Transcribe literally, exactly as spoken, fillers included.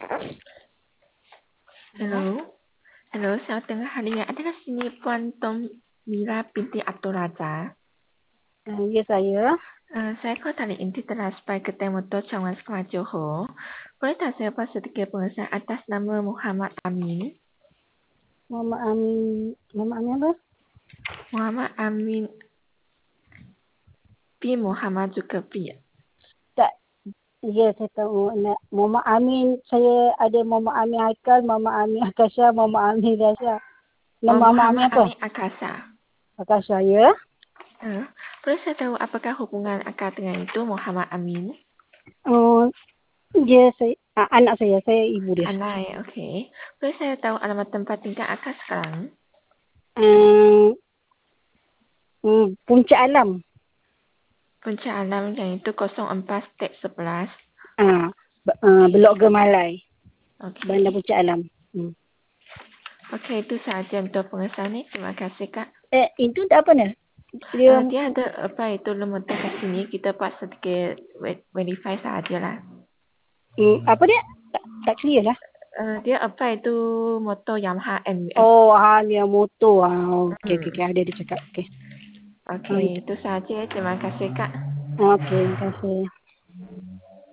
Hello. Hello, selamat tengah hari. Adakah sini Puan Tom Mira binti Abdul Raza? Uh, ya, saya. Uh, saya call dari inti transfer kedai motor Cawangan Sekolah Johor. Boleh tak saya buat sedikit pengesahan atas nama Muhammad Amin? Muhammad Amin. Muhammad Amin apa? Muhammad Amin bin Muhammad Zulkifli. Tak. Ya, saya tahu. Nak Muhammad Amin. Saya ada Muhammad Amin Haikal, Muhammad Amin Akasha, Muhammad Amin Rasha. Nama Oh, Muhammad Amin Muhammad apa? Amin Akasa. Akasha, ya. Uh, boleh saya tahu apakah hubungan akak dengan itu Muhammad Amin? Oh, ya, saya. Ah, anak saya. Saya ibu dia. Anak ya, okey. Boleh saya tahu alamat tempat tinggal akak sekarang? Uh, hmm, Puncak Alam. Puncak Alam yang itu kosong empat step sebelas. Ah, uh, Blok Gemalai. Okey. Bandar Puncak Alam. Hmm. Okey, itu sahaja untuk pengesahan ni. Terima kasih, Kak. Eh, itu tak apa ni? Uh, Dia, dia ada apa itu lembaga kat sini. Kita buat sedikit ve- verify sahajalah. hmm, apa dia? Tak, tak clear lah. Uh, dia apa itu motor Yamaha M S. Oh, ha, dia motor. Ah, okey, okey, Hmm. okey. Ada dia cakap. Okey. Oh, Okey, itu sahaja. Terima kasih, Kak. okey, terima kasih.